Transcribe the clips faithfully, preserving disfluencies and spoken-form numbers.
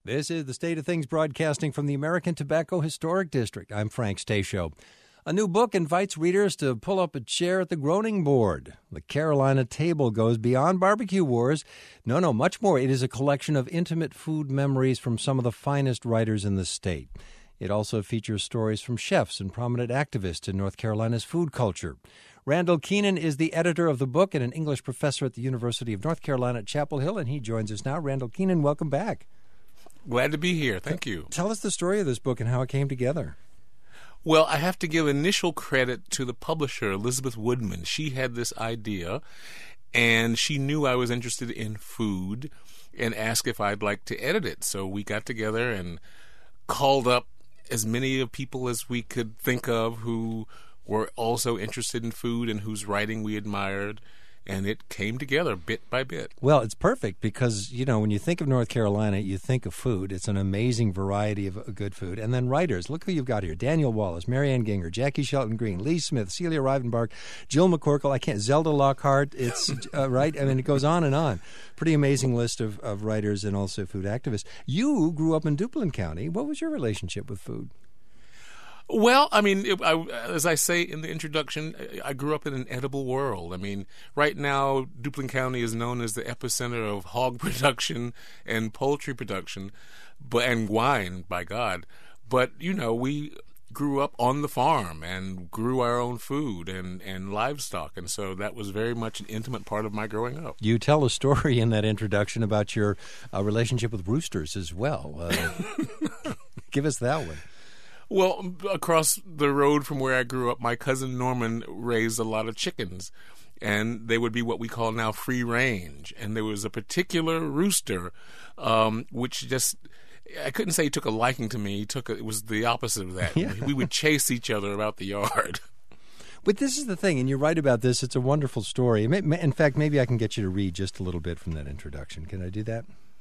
This is the State of Things broadcasting from the American Tobacco Historic District. I'm Frank Stasio. A new book invites readers to pull up a chair at the groaning board. The Carolina Table goes beyond barbecue wars. No, no, much more. It is a collection of intimate food memories from some of the finest writers in the state. It also features stories from chefs and prominent activists in North Carolina's food culture. Randall Keenan is the editor of the book and an English professor at the University of North Carolina at Chapel Hill, and he joins us now. Randall Keenan, welcome back. Glad to be here. Thank you. Tell us the story of this book and how it came together. Well, I have to give initial credit to the publisher, Elizabeth Woodman. She had this idea, and she knew I was interested in food and asked if I'd like to edit it. So we got together and called up as many of people as we could think of who were also interested in food and whose writing we admired. And it came together bit by bit. Well, it's perfect because, you know, when you think of North Carolina, you think of food. It's an amazing variety of good food. And then writers. Look who you've got here. Daniel Wallace, Marianne Ginger, Jackie Shelton Green, Lee Smith, Celia Rivenbark, Jill McCorkle. I can't, Zelda Lockhart. It's, uh, right? I mean, it goes on and on. Pretty amazing list of, of writers and also food activists. You grew up in Duplin County. What was your relationship with food? Well, I mean, it, I, as I say in the introduction, I grew up in an edible world. I mean, right now, Duplin County is known as the epicenter of hog production and poultry production, but and wine, by God. But, you know, we grew up on the farm and grew our own food and, and livestock, and so that was very much an intimate part of my growing up. You tell a story in that introduction about your uh, relationship with roosters as well. Uh, give us that one. Well, across the road from where I grew up, my cousin Norman raised a lot of chickens, and they would be what we call now free range. And there was a particular rooster, um, which just, I couldn't say he took a liking to me. He took a, it was the opposite of that. Yeah. We would chase each other about the yard. But this is the thing, and you're right about this. It's a wonderful story. In fact, maybe I can get you to read just a little bit from that introduction. Can I do that?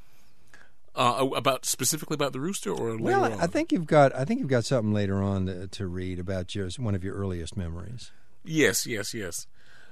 Uh, about specifically about the rooster, or later well, on? I think you've got I think you've got something later on to, to read about your one of your earliest memories. Yes, yes, yes.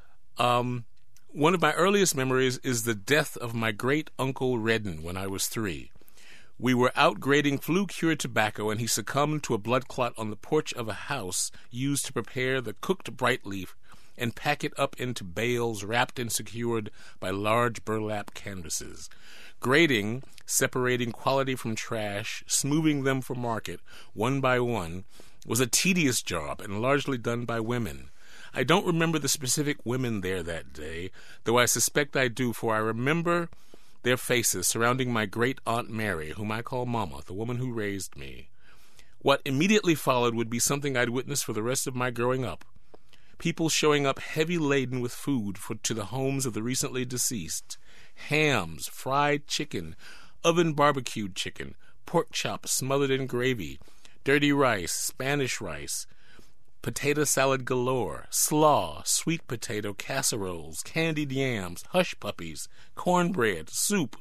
Um, one of my earliest memories is the death of my great uncle Redden when I was three. We were out grading flue-cured tobacco, and he succumbed to a blood clot on the porch of a house used to prepare the cooked bright leaf and pack it up into bales wrapped and secured by large burlap canvases. Grading, separating quality from trash, smoothing them for market, one by one, was a tedious job and largely done by women. I don't remember the specific women there that day, though I suspect I do, for I remember their faces surrounding my great Aunt Mary, whom I call Mama, the woman who raised me. What immediately followed would be something I'd witnessed for the rest of my growing up. People showing up heavy laden with food for, to the homes of the recently deceased. Hams, fried chicken, oven barbecued chicken, pork chops smothered in gravy, dirty rice, Spanish rice, potato salad galore, slaw, sweet potato casseroles, candied yams, hush puppies, cornbread, soup,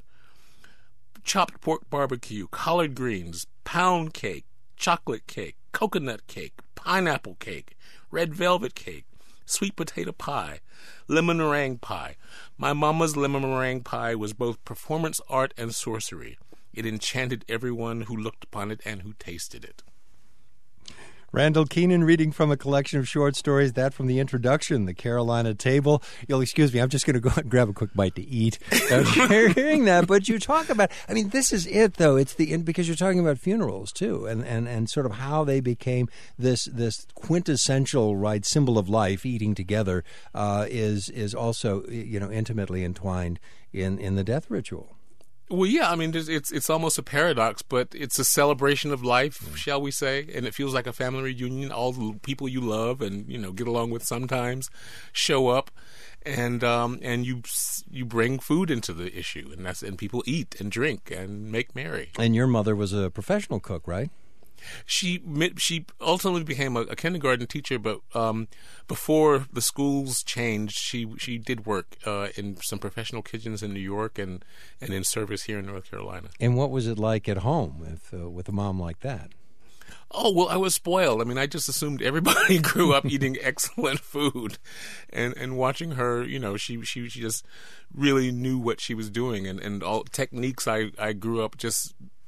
chopped pork barbecue, collard greens, pound cake, chocolate cake, coconut cake, pineapple cake, red velvet cake, sweet potato pie, lemon meringue pie. My mama's lemon meringue pie was both performance art and sorcery. It enchanted everyone who looked upon it and who tasted it. Randall Keenan reading from a collection of short stories, that from the introduction, The Carolina Table. You'll excuse me, I'm just going to go and grab a quick bite to eat. You're hearing that, but you talk about, I mean, this is it, though. It's the because you're talking about funerals, too, and, and, and sort of how they became this this quintessential, right, symbol of life, eating together, uh, is is also, you know, intimately entwined in, in the death ritual. Well, yeah, I mean, it's it's almost a paradox, but it's a celebration of life, mm. shall we say, and it feels like a family reunion. All the people you love and, you know, get along with sometimes show up, and um, and you you bring food into the issue, and that's and people eat and drink and make merry. And your mother was a professional cook, right? She she ultimately became a, a kindergarten teacher, but um, before the schools changed, she she did work uh, in some professional kitchens in New York and, and in service here in North Carolina. And what was it like at home with uh, with a mom like that? Oh, well, I was spoiled. I mean, I just assumed everybody grew up eating excellent food, and, and watching her, you know, she, she she just really knew what she was doing, and, and all techniques I, I grew up just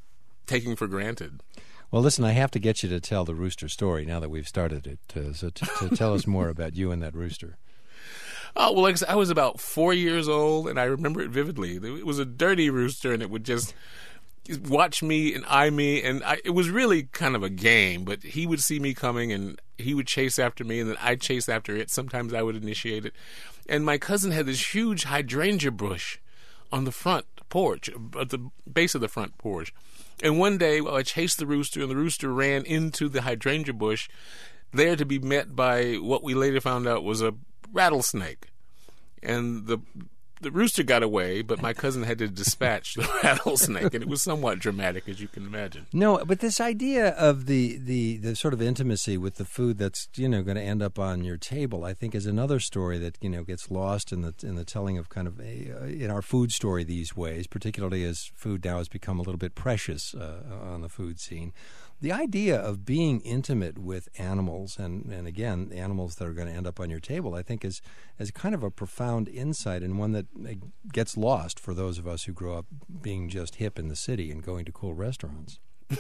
taking for granted. Well, listen, I have to get you to tell the rooster story now that we've started it. Uh, so to, to tell us more about you and that rooster. Oh, well, like I said, I was about four years old, and I remember it vividly. It was a dirty rooster, and it would just watch me and eye me, and I, it was really kind of a game, but he would see me coming, and he would chase after me, and then I'd chase after it. Sometimes I would initiate it. And my cousin had this huge hydrangea bush on the front porch, at the base of the front porch. And one day, well, I chased the rooster, and the rooster ran into the hydrangea bush, there to be met by what we later found out was a rattlesnake. And the the rooster got away, but my cousin had to dispatch the rattlesnake, and it was somewhat dramatic, as you can imagine. No, but this idea of the, the, the sort of intimacy with the food that's, you know, going to end up on your table, I think is another story that, you know, gets lost in the in the telling of kind of a, uh, in our food story these ways, particularly as food now has become a little bit precious uh, on the food scene. The idea of being intimate with animals, and, and again, animals that are going to end up on your table, I think is, is kind of a profound insight, and one that gets lost for those of us who grow up being just hip in the city and going to cool restaurants.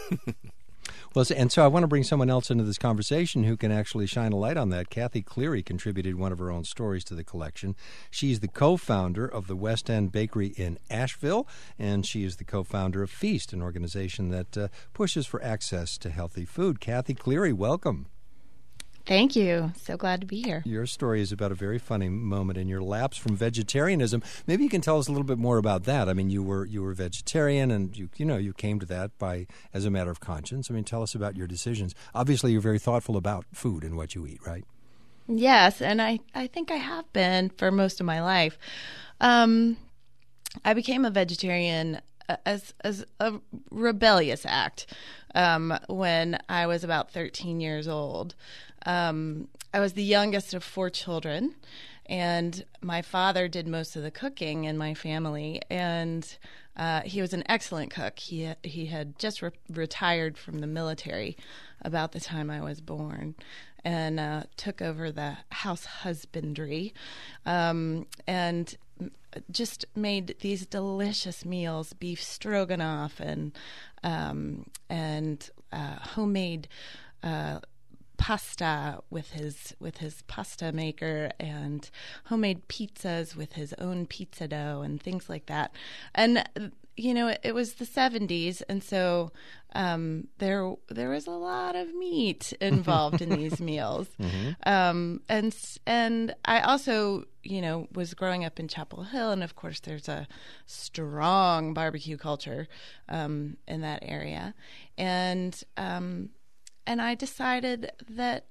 Well, and so I want to bring someone else into this conversation who can actually shine a light on that. Kathy Cleary contributed one of her own stories to the collection. She's the co-founder of the West End Bakery in Asheville, and she is the co-founder of Feast, an organization that uh, pushes for access to healthy food. Kathy Cleary, welcome. Thank you. So glad to be here. Your story is about a very funny moment in your lapse from vegetarianism. Maybe you can tell us a little bit more about that. I mean, you were you were vegetarian, and you you know you came to that by as a matter of conscience. I mean, tell us about your decisions. Obviously, you're very thoughtful about food and what you eat, right? Yes, and I, I think I have been for most of my life. Um, I became a vegetarian as as a rebellious act um, when I was about thirteen years old. Um, I was the youngest of four children, and my father did most of the cooking in my family, and uh, he was an excellent cook. He he had just re- retired from the military about the time I was born, and uh, took over the house husbandry, um, and just made these delicious meals, beef stroganoff and um, and uh, homemade uh pasta with his with his pasta maker, and homemade pizzas with his own pizza dough and things like that. And you know, it, it was the seventies, and so um, there there was a lot of meat involved in these meals. Mm-hmm. Um, and and I also, you know, was growing up in Chapel Hill, and of course, there's a strong barbecue culture um, in that area, and um, and I decided that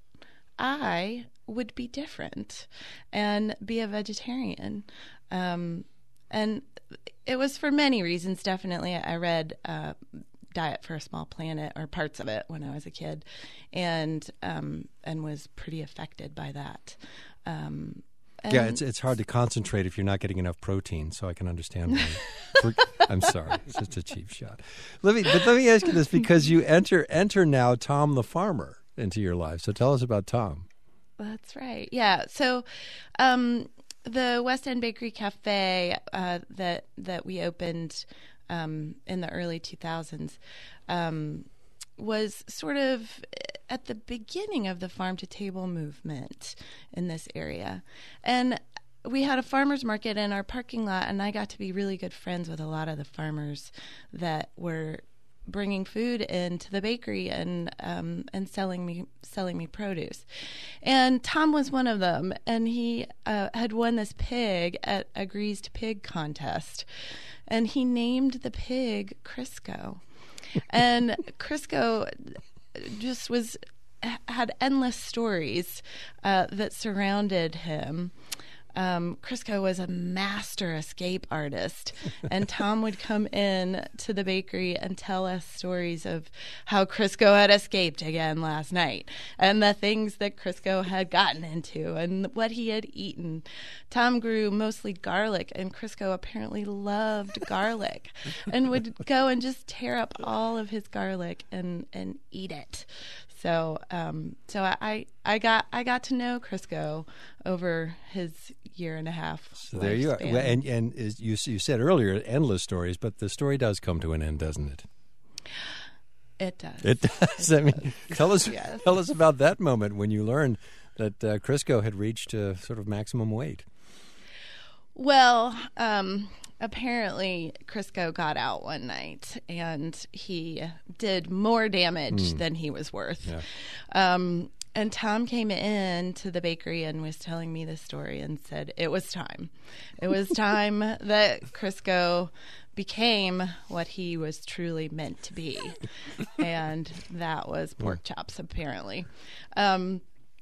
I would be different and be a vegetarian. Um, and it was for many reasons. Definitely, I read uh, Diet for a Small Planet, or parts of it, when I was a kid, and um, and was pretty affected by that. Um, yeah, it's it's hard to concentrate if you're not getting enough protein, so I can understand why. I'm sorry, it's just a cheap shot. Let me, but let me ask you this, because you enter enter now Tom the farmer into your life. So tell us about Tom. That's right. Yeah. So um, the West End Bakery Cafe uh, that that we opened um, in the early two thousands um, was sort of at the beginning of the farm to table movement in this area. And we had a farmer's market in our parking lot, and I got to be really good friends with a lot of the farmers that were bringing food into the bakery and um, and selling me selling me produce. And Tom was one of them, and he uh, had won this pig at a greased pig contest, and he named the pig Crisco. And Crisco just was had endless stories uh, that surrounded him. Um, Crisco was a master escape artist, and Tom would come in to the bakery and tell us stories of how Crisco had escaped again last night, and the things that Crisco had gotten into, and what he had eaten. Tom grew mostly garlic, and Crisco apparently loved garlic, and would go and just tear up all of his garlic and, and eat it. So, um, so I, I got I got to know Crisco over his year and a half. So there you are, well, and and is, you you said earlier endless stories, but the story does come to an end, doesn't it? It does. It does. I mean, tell us Yes. tell us about that moment when you learned that uh, Crisco had reached uh, sort of maximum weight. Well, um, apparently Crisco got out one night and he did more damage Mm. than he was worth. Yeah. Um, and Tom came in to the bakery and was telling me this story and said it was time. It was time that Crisco became what he was truly meant to be. And that was pork chops, apparently. Um,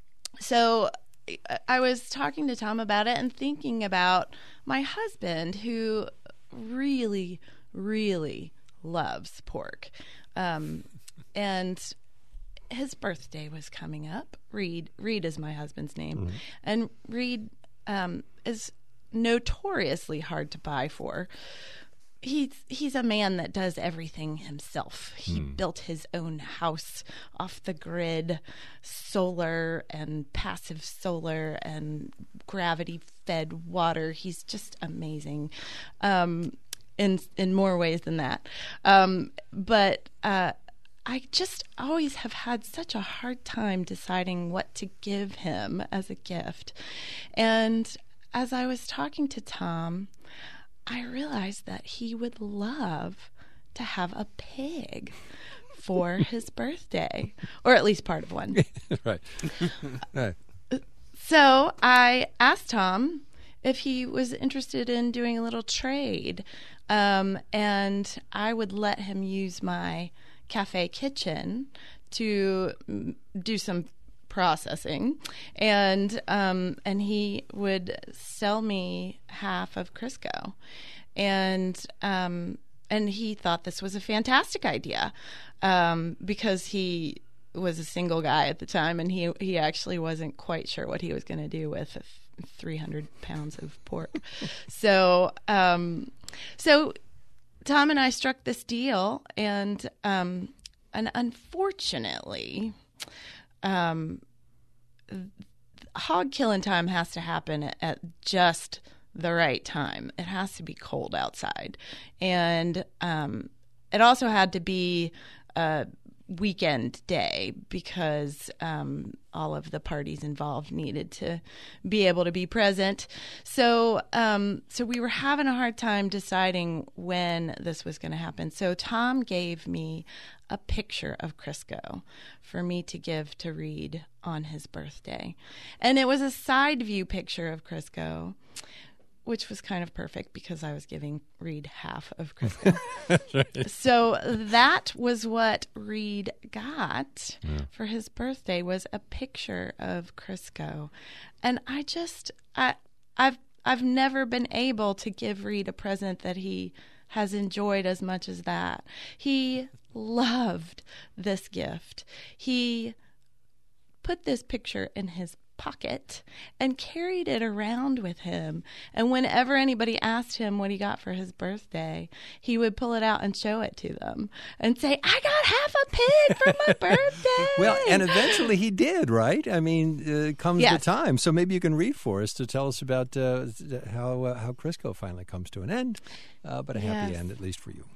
so I was talking to Tom about it and thinking about my husband, who really, really loves pork. Um, and his birthday was coming up. Reed, Reed is my husband's name. Mm-hmm. And Reed um, is notoriously hard to buy for. He's he's a man that does everything himself. He Hmm. built his own house off the grid, solar and passive solar and gravity fed water. He's just amazing, um, in in more ways than that. Um, but uh, I just always have had such a hard time deciding what to give him as a gift. And as I was talking to Tom, I realized that he would love to have a pig for his birthday, or at least part of one. Right. Right. So I asked Tom if he was interested in doing a little trade, um, and I would let him use my cafe kitchen to mm, do some processing, and um, and he would sell me half of Crisco, and um, and he thought this was a fantastic idea, um, because he was a single guy at the time, and he he actually wasn't quite sure what he was going to do with three hundred pounds of pork. so um, so Tom and I struck this deal, and um, and unfortunately, Um, hog killing time has to happen at just the right time. It has to be cold outside. And um, it also had to be a weekend day because um, all of the parties involved needed to be able to be present. So, um, so we were having a hard time deciding when this was going to happen. So Tom gave me a picture of Crisco for me to give to Reed on his birthday. And it was a side view picture of Crisco, which was kind of perfect because I was giving Reed half of Crisco. So that was what Reed got Yeah. for his birthday, was a picture of Crisco. And I just I I've I've never been able to give Reed a present that he has enjoyed as much as that. He loved this gift. He put this picture in his pocket and carried it around with him. And whenever anybody asked him what he got for his birthday, he would pull it out and show it to them and say, "I got half a pig for my birthday." Well, and eventually he did, right? I mean, uh, comes Yes. the time. So maybe you can read for us to tell us about uh, how uh, how Crisco finally comes to an end, uh, but a happy Yes. end, at least for you.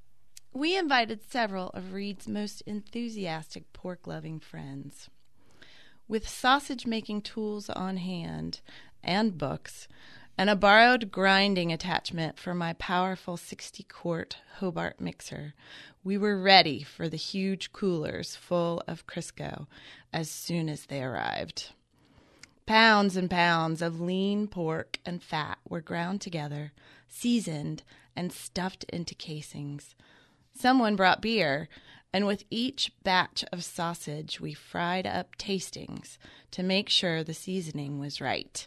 We invited several of Reed's most enthusiastic pork-loving friends. With sausage-making tools on hand and books, and a borrowed grinding attachment for my powerful sixty-quart Hobart mixer, we were ready for the huge coolers full of Crisco as soon as they arrived. Pounds and pounds of lean pork and fat were ground together, seasoned, and stuffed into casings. Someone brought beer, and with each batch of sausage, we fried up tastings to make sure the seasoning was right.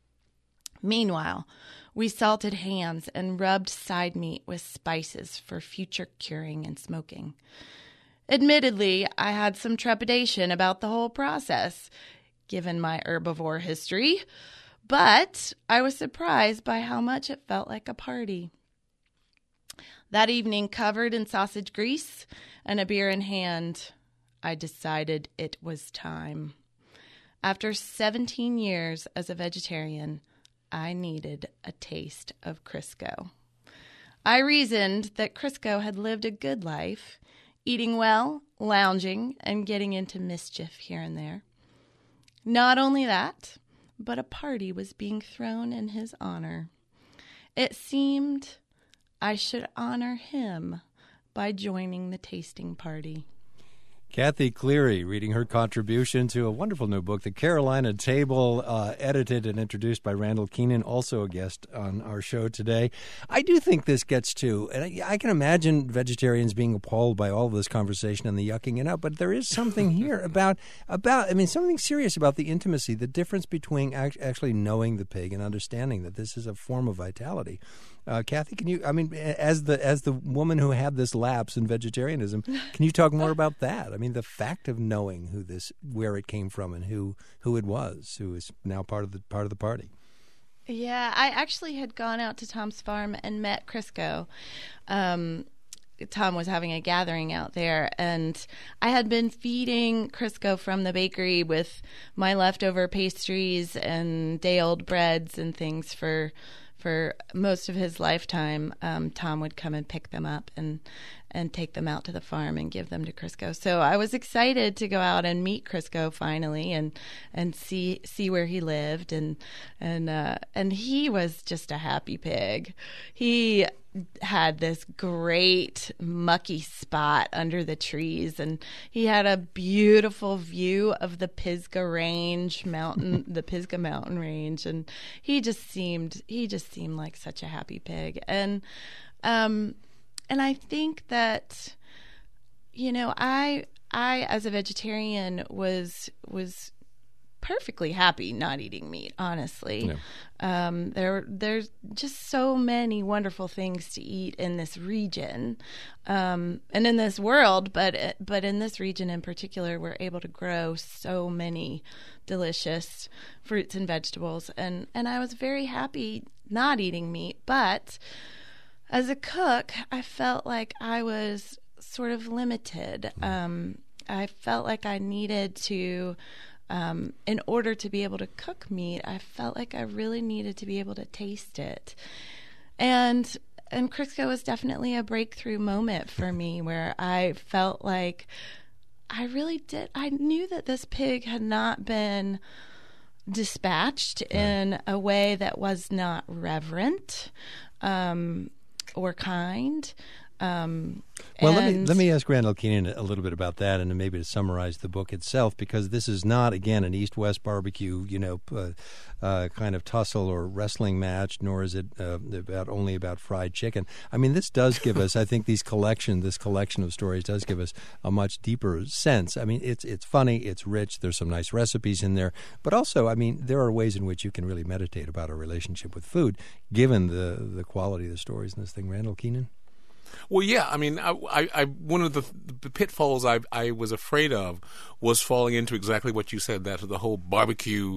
Meanwhile, we salted hams and rubbed side meat with spices for future curing and smoking. Admittedly, I had some trepidation about the whole process, given my herbivore history, but I was surprised by how much it felt like a party. That evening, covered in sausage grease and a beer in hand, I decided it was time. After seventeen years as a vegetarian, I needed a taste of Crisco. I reasoned that Crisco had lived a good life, eating well, lounging, and getting into mischief here and there. Not only that, but a party was being thrown in his honor. It seemed I should honor him by joining the tasting party. Kathy Cleary reading her contribution to a wonderful new book, The Carolina Table, uh, edited and introduced by Randall Keenan, also a guest on our show today. I do think this gets to, and I, I can imagine vegetarians being appalled by all of this conversation and the yucking it out, but there is something here about, about I mean, something serious about the intimacy, the difference between act, actually knowing the pig and understanding that this is a form of vitality. Uh, Kathy, can you, I mean, as the as the woman who had this lapse in vegetarianism, can you talk more about that? I mean, the fact of knowing who this, where it came from and who, who it was, who is now part of the part of the party. Yeah, I actually had gone out to Tom's farm and met Crisco. Um, Tom was having a gathering out there, and I had been feeding Crisco from the bakery with my leftover pastries and day-old breads and things for for most of his lifetime. Um, Tom would come and pick them up and and take them out to the farm and give them to Crisco. So I was excited to go out and meet Crisco finally and and see see where he lived, and and uh, and he was just a happy pig. He had this great mucky spot under the trees, and he had a beautiful view of the Pisgah Range mountain, the Pisgah mountain range, and he just seemed he just seemed like such a happy pig. And um and I think that, you know, I I as a vegetarian was was perfectly happy not eating meat, honestly. Yeah. Um, there, there's just so many wonderful things to eat in this region, um, and in this world, but but in this region in particular, we're able to grow so many delicious fruits and vegetables, and, and I was very happy not eating meat, but as a cook, I felt like I was sort of limited. Um, I felt like I needed to Um, in order to be able to cook meat, I felt like I really needed to be able to taste it. And and Crisco was definitely a breakthrough moment for me where I felt like I really did. I knew that this pig had not been dispatched in a way that was not reverent um, or kind. Um, well, let me let me ask Randall Keenan a little bit about that, and maybe to summarize the book itself, because this is not, again, an East-West barbecue, you know, uh, uh, kind of tussle or wrestling match, nor is it uh, about only about fried chicken. I mean, this does give us, I think, these collection, this collection of stories does give us a much deeper sense. I mean, it's it's funny, it's rich, there's some nice recipes in there, but also, I mean, there are ways in which you can really meditate about a relationship with food, given the the quality of the stories in this thing. Randall Keenan? Well, yeah. I mean, I, I, I one of the, the pitfalls I, I was afraid of was falling into exactly what you said, that the whole barbecue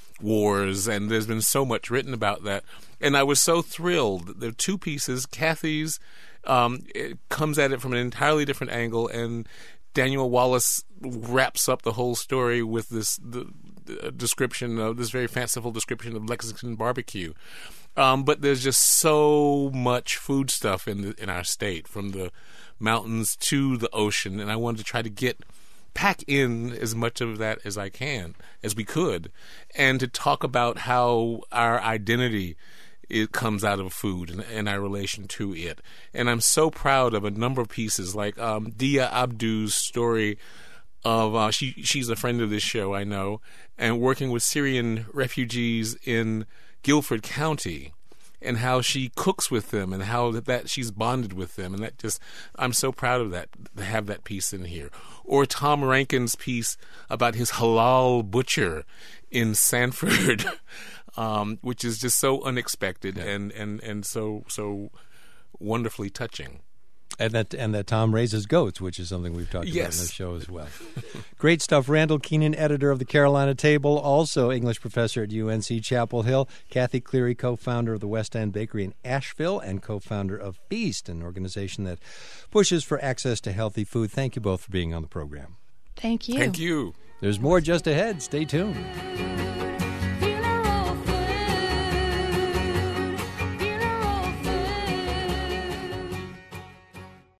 wars, and there's been so much written about that. And I was so thrilled. There are two pieces. Kathy's um, it comes at it from an entirely different angle, and Daniel Wallace wraps up the whole story with this the, the description of this very fanciful description of Lexington barbecue. Um, but there's just so much food stuff in the, in our state, from the mountains to the ocean, and I wanted to try to get pack in as much of that as I can, as we could, and to talk about how our identity it comes out of food and, and our relation to it. And I'm so proud of a number of pieces, like um, Dia Abdu's story of uh, she she's a friend of this show, I know, and working with Syrian refugees in Guilford County, and how she cooks with them, and how that, that she's bonded with them, and that just I'm so proud of that, to have that piece in here. Or Tom Rankin's piece about his halal butcher in Sanford, um, which is just so unexpected and, and, and so so wonderfully touching. And that and that Tom raises goats, which is something we've talked yes. about in the show as well. Great stuff. Randall Keenan, editor of the Carolina Table, also English professor at U N C Chapel Hill. Kathy Cleary, co-founder of the West End Bakery in Asheville and co-founder of Feast, an organization that pushes for access to healthy food. Thank you both for being on the program. Thank you. Thank you. There's more just ahead. Stay tuned.